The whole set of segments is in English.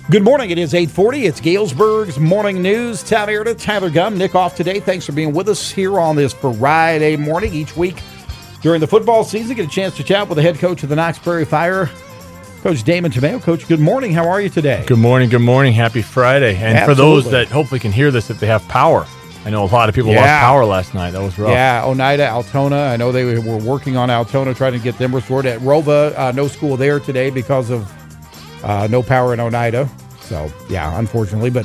Good morning. It is 8:40. It's Galesburg's Morning News. Tom Meredith, Tyler Gum, Nick off today. Thanks for being with us here on this Friday morning. Each week during the football season, get a chance to chat with the head coach of the Knox Prairie Fire, Coach Damon Tamayo. Coach, good morning. How are you today? Good morning. Good morning. Happy Friday. And Absolutely. For those that hopefully can hear this, if they have power. I know a lot of people lost power last night. That was rough. Yeah, Oneida, Altona. I know they were working on Altona, trying to get them restored. At Rova, no school there today because of no power in Oneida. So, yeah, unfortunately. But,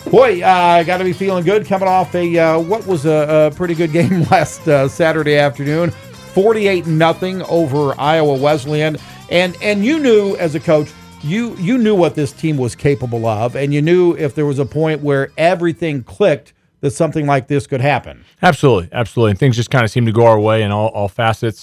got to be feeling good coming off what was a pretty good game last Saturday afternoon. 48-0 over Iowa Wesleyan. And you knew, as a coach, you knew what this team was capable of, and you knew if there was a point where everything clicked that something like this could happen. Absolutely. And things just kind of seemed to go our way in all facets.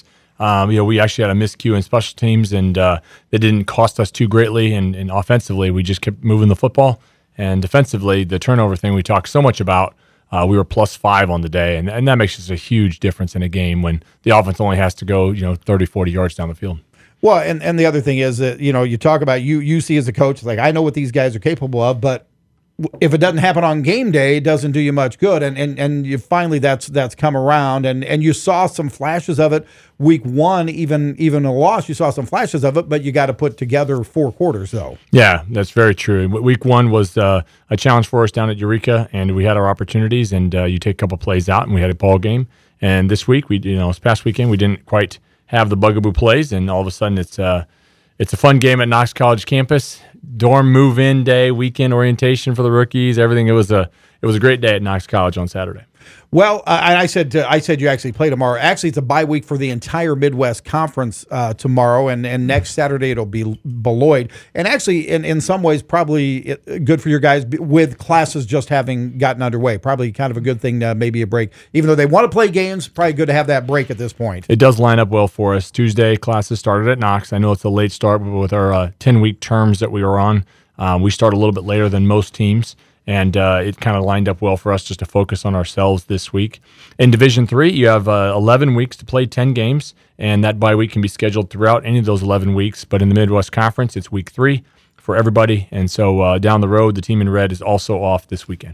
We actually had a miscue in special teams, and that didn't cost us too greatly. And offensively, we just kept moving the football. And defensively, the turnover thing we talked so much about, we were +5 on the day. And that makes just a huge difference in a game when the offense only has to go, 30, 40 yards down the field. Well, and the other thing is that, you talk about you see as a coach, like, I know what these guys are capable of, but if it doesn't happen on game day, it doesn't do you much good. And you finally that's come around, and you saw some flashes of it week one, even a loss. You saw some flashes of it, but you got to put together 4 quarters, though. Yeah, that's very true. Week one was a challenge for us down at Eureka, and we had our opportunities, and you take a couple plays out, and we had a ball game. And this week, this past weekend, we didn't quite have the bugaboo plays, and all of a sudden it's a fun game at Knox College campus. Dorm move-in day, weekend orientation for the rookies, everything. It was a great day at Knox College on Saturday. Well, I said you actually play tomorrow. Actually, it's a bye week for the entire Midwest Conference tomorrow, and next Saturday it'll be Beloit. And actually, in some ways, probably good for your guys with classes just having gotten underway. Probably kind of a good thing, maybe a break. Even though they want to play games, probably good to have that break at this point. It does line up well for us. Tuesday, classes started at Knox. I know it's a late start, but with our 10-week terms that we were on, we start a little bit later than most teams. And it kind of lined up well for us just to focus on ourselves this week. In Division III, you have 11 weeks to play 10 games, and that bye week can be scheduled throughout any of those 11 weeks. But in the Midwest Conference, it's week 3 for everybody. And so down the road, the team in red is also off this weekend.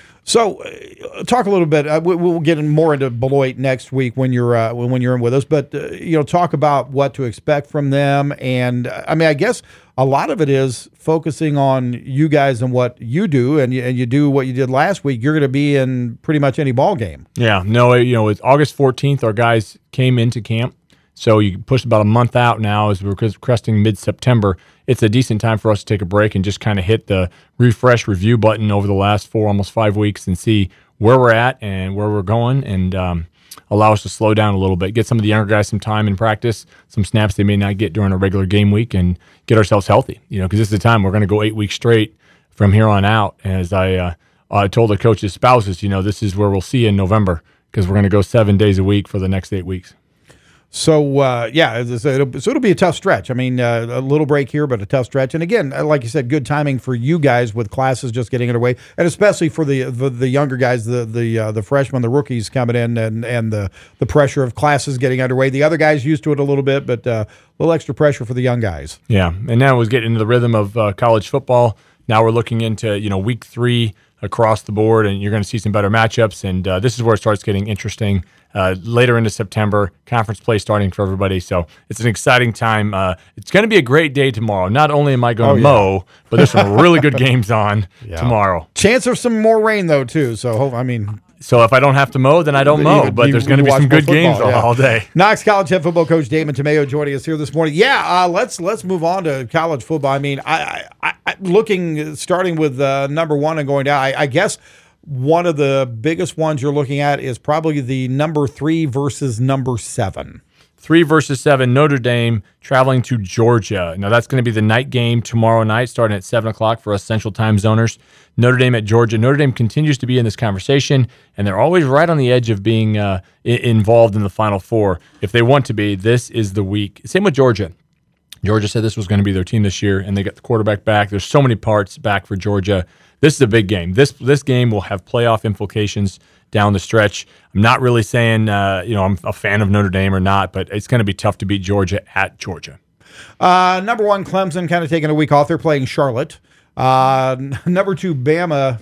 So, talk a little bit. We'll get more into Beloit next week when you're in with us. But talk about what to expect from them. And I guess a lot of it is focusing on you guys and what you do, and you do what you did last week. You're going to be in pretty much any ball game. Yeah, no, it's August 14th. Our guys came into camp. So you push about a month out now as we're cresting mid-September. It's a decent time for us to take a break and just kind of hit the refresh review button over the last 4, almost 5 weeks and see where we're at and where we're going, and allow us to slow down a little bit, get some of the younger guys some time in practice, some snaps they may not get during a regular game week, and get ourselves healthy. Because this is the time we're going to go 8 weeks straight from here on out. As I told the coaches' spouses, this is where we'll see you in November, because we're going to go 7 days a week for the next 8 weeks. So, it'll be a tough stretch. A little break here, but a tough stretch. And again, like you said, good timing for you guys with classes just getting underway, and especially for the younger guys, the freshmen, the rookies coming in, and the pressure of classes getting underway. The other guys used to it a little bit, but a little extra pressure for the young guys. Yeah, and now we're getting into the rhythm of college football. Now we're looking into week 3 across the board, and you're going to see some better matchups. And this is where it starts getting interesting. Later into September, conference play starting for everybody. So it's an exciting time. It's going to be a great day tomorrow. Not only am I going to mow, but there's some really good games on tomorrow. Chance of some more rain, though, too. So, So if I don't have to mow, then I don't mow. But there's going to be some good games all day. Knox College head football coach Damon Tamayo joining us here this morning. Yeah, let's move on to college football. Starting with number 1 and going down, I guess one of the biggest ones you're looking at is probably the number 3 versus number 7. 3 versus 7, Notre Dame traveling to Georgia. Now, that's going to be the night game tomorrow night, starting at 7 o'clock for us Central Time Zoners. Notre Dame at Georgia. Notre Dame continues to be in this conversation, and they're always right on the edge of being involved in the Final Four. If they want to be, this is the week. Same with Georgia. Georgia said this was going to be their team this year, and they got the quarterback back. There's so many parts back for Georgia. This is a big game. This game will have playoff implications down the stretch. I'm not really saying I'm a fan of Notre Dame or not, but it's going to be tough to beat Georgia at Georgia. Number 1, Clemson, kind of taking a week off. They're playing Charlotte. Number 2, Bama.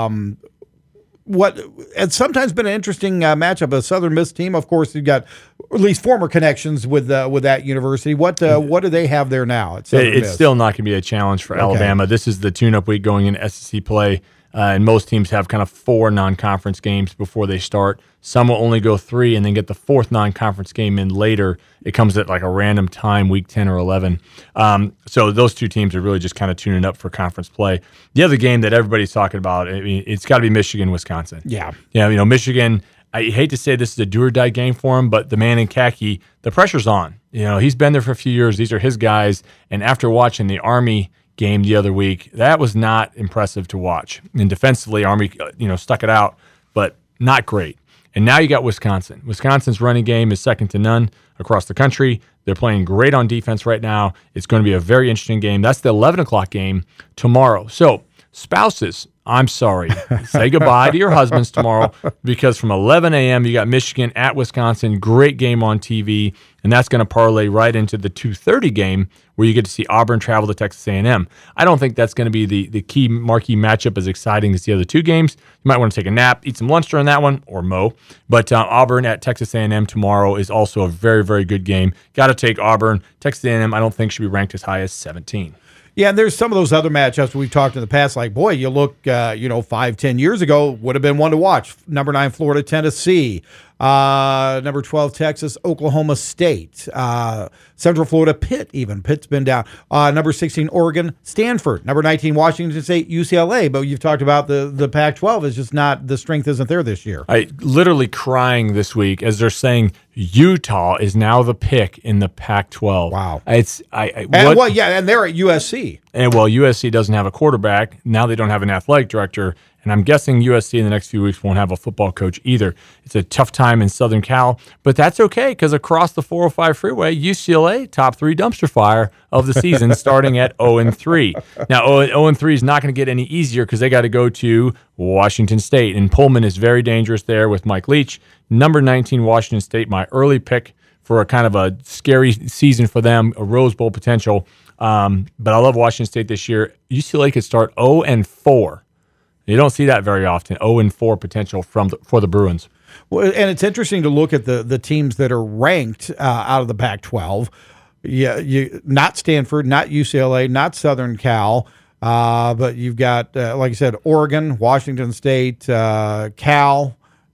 What it's sometimes been an interesting matchup. A Southern Miss team, of course, you've got at least former connections with that university. What do they have there now? It's still not going to be a challenge for Alabama. This is the tune-up week going into SEC play, and most teams have kind of 4 non-conference games before they start. Some will only go 3 and then get the 4th non-conference game in later. It comes at like a random time, week 10 or 11. So those 2 teams are really just kind of tuning up for conference play. The other game that everybody's talking about, I mean, it's got to be Michigan-Wisconsin. Yeah, Michigan, I hate to say this is a do-or-die game for him, but the man in khaki, the pressure's on. He's been there for a few years. These are his guys. And after watching the Army game the other week, that was not impressive to watch. And defensively, Army, stuck it out, but not great. And now you got Wisconsin. Wisconsin's running game is second to none across the country. They're playing great on defense right now. It's going to be a very interesting game. That's the 11 o'clock game tomorrow. So, spouses, I'm sorry. Say goodbye to your husbands tomorrow, because from 11 a.m. you got Michigan at Wisconsin. Great game on TV, and that's going to parlay right into the 2:30 game where you get to see Auburn travel to Texas A&M. I don't think that's going to be the key marquee matchup as exciting as the other 2 games. You might want to take a nap, eat some lunch during that one, or mow. But Auburn at Texas A&M tomorrow is also a very, very good game. Got to take Auburn. Texas A&M I don't think should be ranked as high as 17. Yeah, and there's some of those other matchups we've talked in the past, like, boy, you look, 5-10 years ago, would have been one to watch. Number 9, Florida, Tennessee. Number 12, Texas, Oklahoma State. Central Florida, Pitt even. Pitt's been down. Number 16, Oregon, Stanford. Number 19, Washington State, UCLA. But you've talked about the Pac-12 is just not, the strength isn't there this year. I literally crying this week as they're saying Utah is now the pick in the Pac-12. Wow. And they're at USC. And USC doesn't have a quarterback. Now they don't have an athletic director. And I'm guessing USC in the next few weeks won't have a football coach either. It's a tough time in Southern Cal, but that's okay because across the 405 freeway, UCLA, top 3 dumpster fire of the season, starting at 0-3. Now, 0-3 is not going to get any easier because they got to go to Washington State, and Pullman is very dangerous there with Mike Leach. Number 19, Washington State, my early pick for a kind of a scary season for them, a Rose Bowl potential. But I love Washington State this year. UCLA could start 0-4. You don't see that very often. 0-4 potential for the Bruins. Well, and it's interesting to look at the teams that are ranked out of the Pac-12. Yeah, not Stanford, not UCLA, not Southern Cal, but you've got, like I said, Oregon, Washington State, Cal,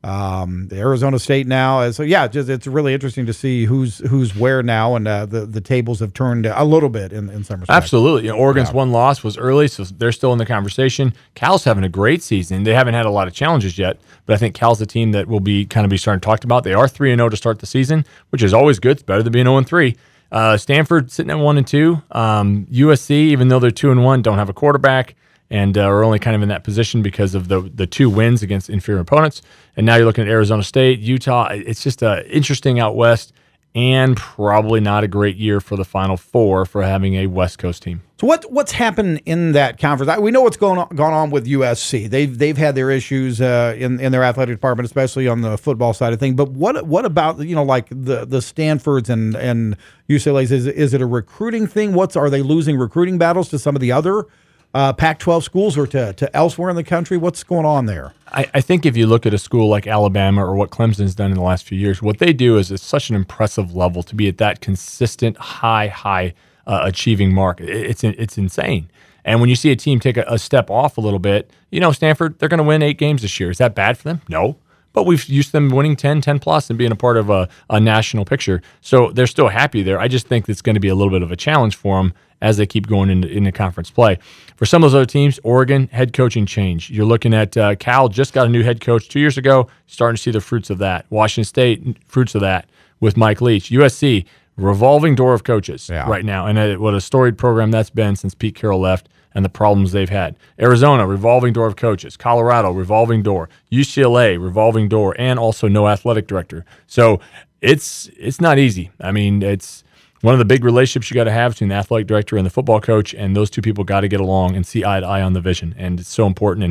Arizona State now. So yeah, it's really interesting to see who's where now, and the tables have turned a little bit in some respects. Absolutely. Oregon's one loss was early, so they're still in the conversation. Cal's having a great season. They haven't had a lot of challenges yet, but I think Cal's the team that will be starting to talk about. They are 3-0 to start the season, which is always good. It's better than being 0-3. Stanford sitting at 1-2. USC, even though they're 2-1, don't have a quarterback, and are only kind of in that position because of the 2 wins against inferior opponents. And now you're looking at Arizona State, Utah. It's just interesting out west, and probably not a great year for the Final Four for having a West Coast team. So what's happened in that conference? We know what's gone on with USC. They've had their issues in their athletic department, especially on the football side of things. But what about like the Stanfords and UCLA's? Is it a recruiting thing? Are they losing recruiting battles to some of the other Pac-12 schools or to elsewhere in the country? What's going on there? I think if you look at a school like Alabama or what Clemson's done in the last few years, what they do is it's such an impressive level to be at that consistent high achieving mark. It's insane. And when you see a team take a step off a little bit, Stanford, they're going to win 8 games this year. Is that bad for them? No. But we've used them winning 10 plus, and being a part of a national picture. So they're still happy there. I just think it's going to be a little bit of a challenge for them as they keep going into conference play. For some of those other teams, Oregon, head coaching change. You're looking at Cal, just got a new head coach 2 years ago, starting to see the fruits of that. Washington State, fruits of that with Mike Leach. USC, revolving door of coaches right now. And what a storied program that's been since Pete Carroll left and the problems they've had. Arizona, revolving door of coaches. Colorado, revolving door. UCLA, revolving door, and also no athletic director. So it's not easy. I mean, it's one of the big relationships you got to have between the athletic director and the football coach, and those two people got to get along and see eye to eye on the vision. And it's so important. And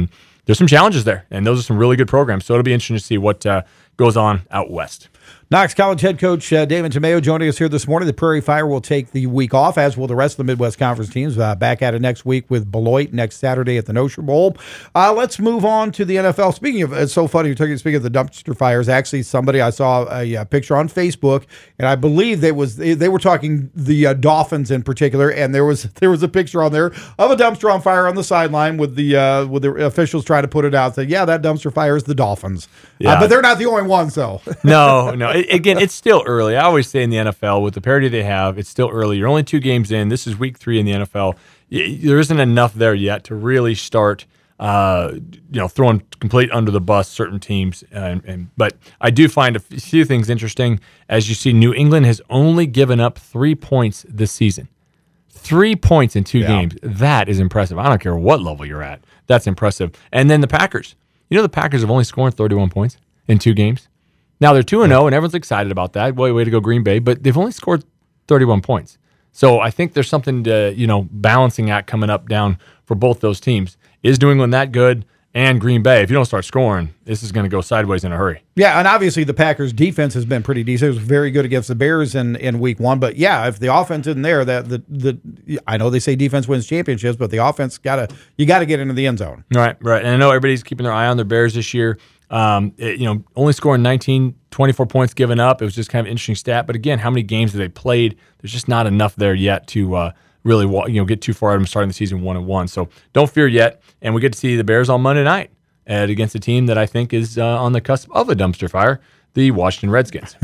there's some challenges there, and those are some really good programs. So it'll be interesting to see what goes on out west. Knox College head coach David Tomeo joining us here this morning. The Prairie Fire will take the week off, as will the rest of the Midwest Conference teams. Back at it next week with Beloit next Saturday at the Nocher Bowl. Let's move on to the NFL. Speaking of, it's so funny, speaking of the dumpster fires, actually somebody, I saw a picture on Facebook, and I believe they were talking the Dolphins in particular, and there was a picture on there of a dumpster on fire on the sideline with the officials trying to put it out. Saying, yeah, that dumpster fire is the Dolphins. Yeah. But they're not the only ones, though. No. Again, it's still early. I always say in the NFL, with the parity they have, it's still early. You're only 2 games in. This is week 3 in the NFL. There isn't enough there yet to really start, throwing complete under the bus certain teams. But I do find a few things interesting. As you see, New England has only given up 3 points this season. 3 points in 2 games. That is impressive. I don't care what level you're at. That's impressive. And then the Packers. The Packers have only scored 31 points in 2 games. Now they're 2-0, and everyone's excited about that. Way to go, Green Bay! But they've only scored 31 points. So I think there's something to balancing act coming up down for both those teams. Is New England that good? And Green Bay, if you don't start scoring, this is going to go sideways in a hurry. Yeah, and obviously the Packers' defense has been pretty decent. It was very good against the Bears in week 1. But yeah, if the offense isn't there, I know they say defense wins championships, but the offense you got to get into the end zone. Right. And I know everybody's keeping their eye on their Bears this year. Only scoring 24 points given up. It was just kind of an interesting stat. But again, how many games have they played? There's just not enough there yet to really get too far out of them starting the season 1-1. So don't fear yet. And we get to see the Bears on Monday night against a team that I think is on the cusp of a dumpster fire, the Washington Redskins.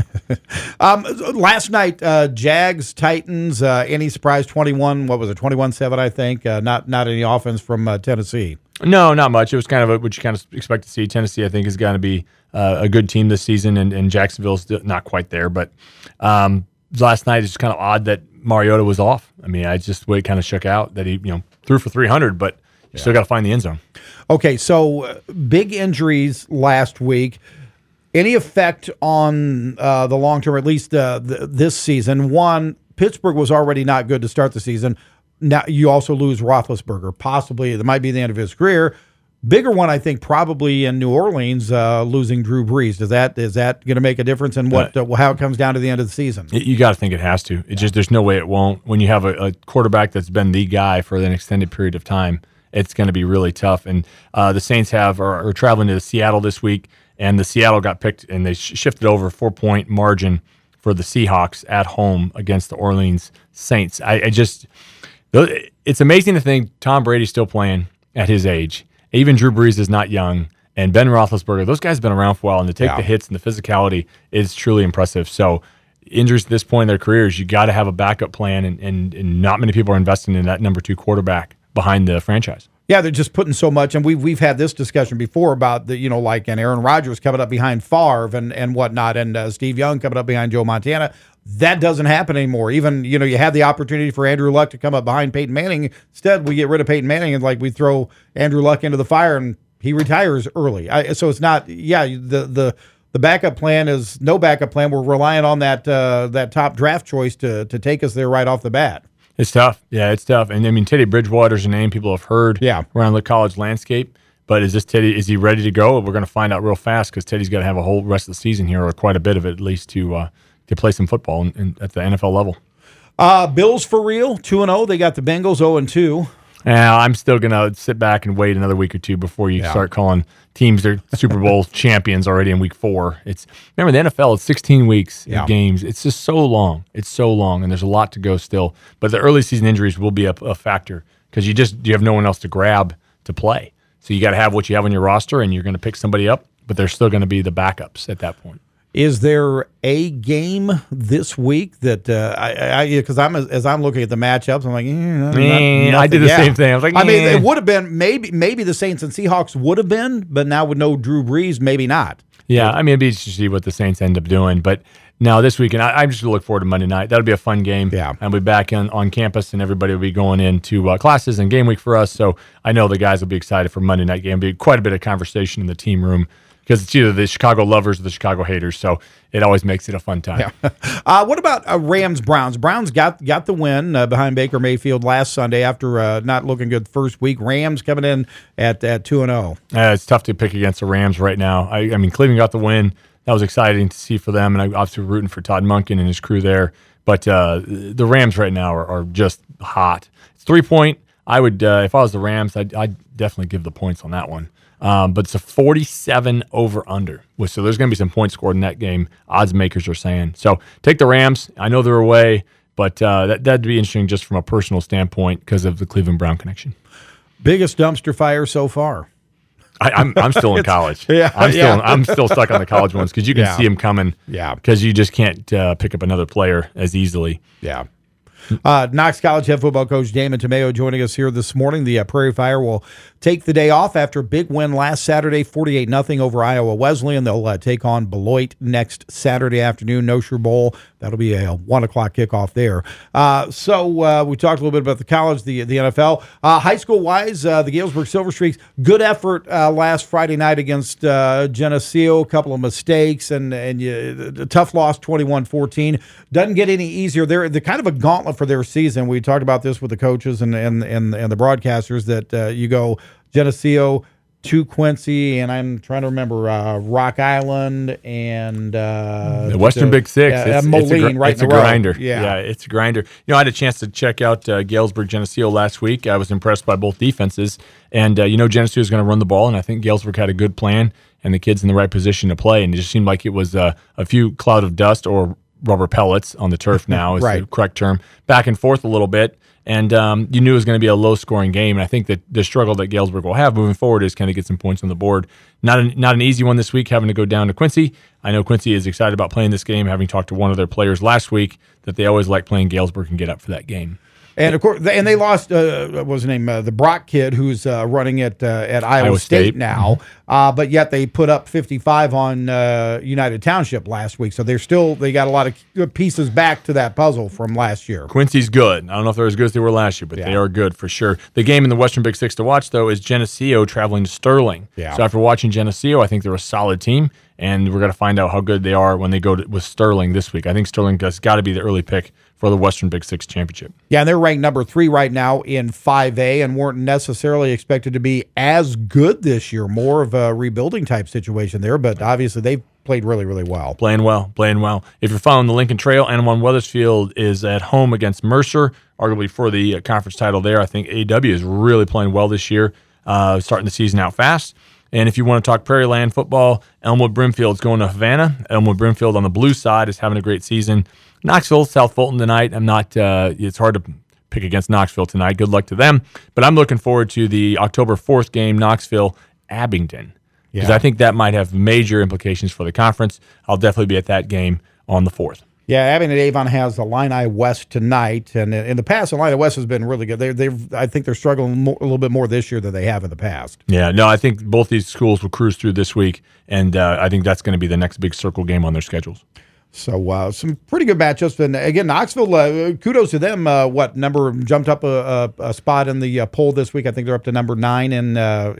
Last night, Jags, Titans, any surprise, 21-7, I think. Not any offense from Tennessee. No, not much. It was kind of what you kind of expect to see. Tennessee, I think, is going to be a good team this season, and Jacksonville's not quite there. But last night, it's just kind of odd that Mariota was off. I mean, the way it kind of shook out that he threw for 300, but you still got to find the end zone. Okay, so big injuries last week. Any effect on the long term, at least this season? One, Pittsburgh was already not good to start the season. Now you also lose Roethlisberger. Possibly that might be the end of his career. Bigger one, I think, probably in New Orleans, losing Drew Brees. Is that going to make a difference in how it comes down to the end of the season? You got to think it has to. There's no way it won't. When you have a quarterback that's been the guy for an extended period of time, it's going to be really tough. And the Saints are traveling to Seattle this week, and the Seattle got picked, and they shifted over a 4-point margin for the Seahawks at home against the Orleans Saints. It's amazing to think Tom Brady's still playing at his age. Even Drew Brees is not young, and Ben Roethlisberger, those guys have been around for a while, and to take the hits and the physicality is truly impressive. So injuries at this point in their careers, you got to have a backup plan, and not many people are investing in that number 2 quarterback behind the franchise. Yeah, they're just putting so much, and we've had this discussion before about and Aaron Rodgers coming up behind Favre and whatnot, and Steve Young coming up behind Joe Montana. That doesn't happen anymore. Even, you had the opportunity for Andrew Luck to come up behind Peyton Manning. Instead, we get rid of Peyton Manning and we throw Andrew Luck into the fire and he retires early. So it's not, the backup plan is no backup plan. We're relying on that top draft choice to take us there right off the bat. It's tough. Yeah, it's tough. And I mean, Teddy Bridgewater's a name people have heard around the college landscape. But is he ready to go? We're going to find out real fast because Teddy's got to have a whole rest of the season here, or quite a bit of it at least, to play some football at the NFL level. Bills for real, 2-0. They got the Bengals 0-2. Yeah, I'm still going to sit back and wait another week or two before you start calling teams their Super Bowl champions already in week 4. Remember, the NFL, it's 16 weeks of games. It's just so long. It's so long, and there's a lot to go still. But the early season injuries will be a factor because you have no one else to grab to play. So you got to have what you have on your roster, and you're going to pick somebody up, but they're still going to be the backups at that point. Is there a game this week that because as I'm looking at the matchups, I'm like, I did the same thing. I was like, it would have been maybe the Saints and Seahawks would have been, but now with no Drew Brees, maybe not. Yeah, I mean, it'd be interesting to see what the Saints end up doing, but. Now, this weekend, I'm just going to look forward to Monday night. That'll be a fun game. Yeah. I'll be back on campus, and everybody will be going into classes and game week for us. So I know the guys will be excited for Monday night game. There'll be quite a bit of conversation in the team room because it's either the Chicago lovers or the Chicago haters. So it always makes it a fun time. Yeah. What about Rams-Browns? Browns got the win behind Baker Mayfield last Sunday after not looking good the first week. Rams coming in at 2-0. It's tough to pick against the Rams right now. I mean, Cleveland got the win. That was exciting to see for them, and I'm obviously rooting for Todd Monken and his crew there. But the Rams right now are just hot. It's 3-point. I would, if I was the Rams, I'd definitely give the points on that one. But it's a 47 over-under. So there's going to be some points scored in that game, odds makers are saying. So take the Rams. I know they're away, but that'd be interesting just from a personal standpoint because of the Cleveland Brown connection. Biggest dumpster fire so far. I'm still in college. I'm still stuck on the college ones because you can see them coming. Yeah, because you just can't pick up another player as easily. Yeah. Knox College head football coach Damon Tomeo joining us here this morning. The Prairie Fire will take the day off after a big win last Saturday, 48-0 over Iowa Wesleyan. They'll take on Beloit next Saturday afternoon, Nosher Bowl. That'll be a 1 o'clock kickoff there. So we talked a little bit about the college, the NFL. High school-wise, the Galesburg Silver Streaks, good effort last Friday night against Geneseo. A couple of mistakes, and a tough loss, 21-14. Doesn't get any easier. They're kind of a gauntlet for their season. We talked about this with the coaches and the broadcasters that you go Geneseo to Quincy, and I'm trying to remember Rock Island and the Western Big Six. Moline, right? It's a grinder. Yeah, it's a grinder. I had a chance to check out Galesburg Geneseo last week. I was impressed by both defenses, and Geneseo is going to run the ball, and I think Galesburg had a good plan and the kids in the right position to play, and it just seemed like it was a few cloud of dust or rubber pellets on the turf now is right. The correct term, back and forth a little bit. And you knew it was going to be a low-scoring game. And I think that the struggle that Galesburg will have moving forward is kind of get some points on the board. Not an easy one this week, having to go down to Quincy. I know Quincy is excited about playing this game, having talked to one of their players last week, that they always like playing Galesburg and get up for that game. And of course, they lost. What was his name? The Brock kid, who's running at Iowa State now. But yet they put up 55 on United Township last week. So they got a lot of pieces back to that puzzle from last year. Quincy's good. I don't know if they're as good as they were last year, but they are good for sure. The game in the Western Big Six to watch though is Geneseo traveling to Sterling. Yeah. So after watching Geneseo, I think they're a solid team, and we're going to find out how good they are when they go with Sterling this week. I think Sterling has got to be the early pick for the Western Big Six championship. Yeah, and they're ranked number 3 right now in 5A and weren't necessarily expected to be as good this year. More of a rebuilding type situation there, but obviously they've played really, really well. Playing well. If you're following the Lincoln Trail, N1 Weathersfield is at home against Mercer, arguably for the conference title there. I think AW is really playing well this year, starting the season out fast. And if you want to talk Prairie Land football, Elmwood Brimfield's going to Havana. Elmwood Brimfield on the blue side is having a great season. Knoxville, South Fulton tonight. It's hard to pick against Knoxville tonight. Good luck to them. But I'm looking forward to the October 4th game, Knoxville-Abington, because I think that might have major implications for the conference. I'll definitely be at that game on the 4th. Yeah, Abington-Avon has the Illini West tonight, and in the past, Illini West has been really good. I think they're struggling a little bit more this year than they have in the past. Yeah, no, I think both these schools will cruise through this week, and I think that's going to be the next big circle game on their schedules. So some pretty good matchups. And again, Knoxville, kudos to them. Number jumped up a spot in the poll this week. I think they're up to number 9 in the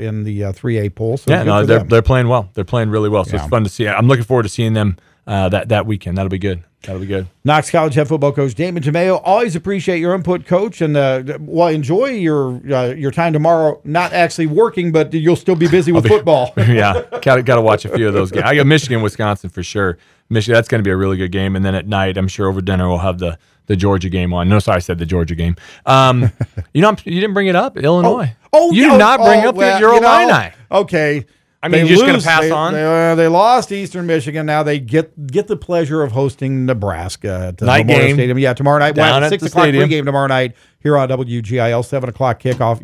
3A poll. So yeah, no, they're playing well. They're playing really well. So it's fun to see. I'm looking forward to seeing them that weekend. That'll be good. Knox College head football coach Damon Tomeo. Always appreciate your input, Coach, and enjoy your time tomorrow. Not actually working, but you'll still be busy with football. Yeah, got to watch a few of those games. I got Michigan, Wisconsin for sure. Michigan, that's going to be a really good game. And then at night, I'm sure over dinner we'll have the Georgia game on. No, sorry, I said the Georgia game. You didn't bring it up, Illinois. You did not bring up your Illini. Okay. I mean, you're just going to pass on? They lost Eastern Michigan. Now they get the pleasure of hosting Nebraska at the night Memorial game. Stadium. Yeah, tomorrow night. Down at 6 the o'clock stadium. pregame tomorrow night here on WGIL, 7 o'clock kickoff.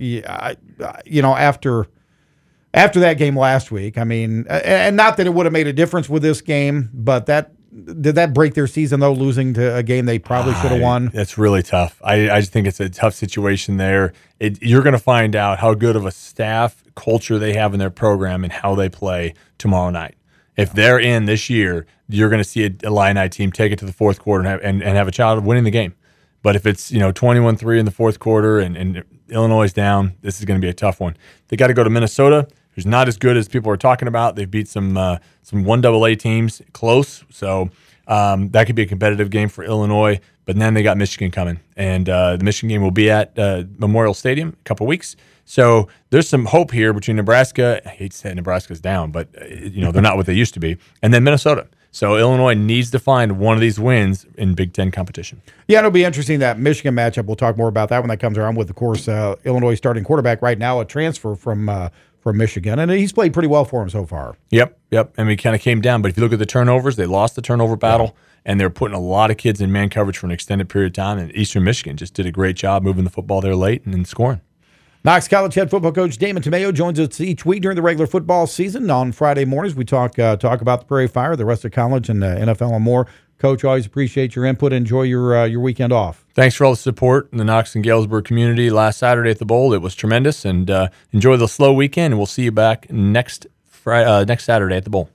After that game last week, I mean, and not that it would have made a difference with this game, but did that break their season, though, losing to a game they probably should have won? It's really tough. I just think it's a tough situation there. You're going to find out how good of a staff culture they have in their program and how they play tomorrow night. If they're in this year, you're going to see a Illini team take it to the fourth quarter and have a shot of winning the game. But if it's 21-3 in the fourth quarter and Illinois is down, this is going to be a tough one. They got to go to Minnesota. who's not as good as people are talking about. They've beat some 1AA teams close, so that could be a competitive game for Illinois. But then they got Michigan coming, and the Michigan game will be at Memorial Stadium in a couple weeks. So there's some hope here between Nebraska. I hate to say Nebraska's down, but they're not what they used to be, and then Minnesota. So Illinois needs to find one of these wins in Big Ten competition. Yeah, it'll be interesting, that Michigan matchup. We'll talk more about that when that comes around with, of course, Illinois starting quarterback right now, a transfer from Michigan, and he's played pretty well for him so far. Yep. And we kind of came down, but if you look at the turnovers, they lost the turnover battle, and they're putting a lot of kids in man coverage for an extended period of time, and Eastern Michigan just did a great job moving the football there late and then scoring. Knox College head football coach Damon Tomeo joins us each week during the regular football season. On Friday mornings, we talk about the Prairie Fire, the rest of college, and NFL and more. Coach, always appreciate your input. Enjoy your weekend off. Thanks for all the support in the Knox and Galesburg community last Saturday at the Bowl. It was tremendous, and enjoy the slow weekend. And we'll see you back next Saturday at the Bowl.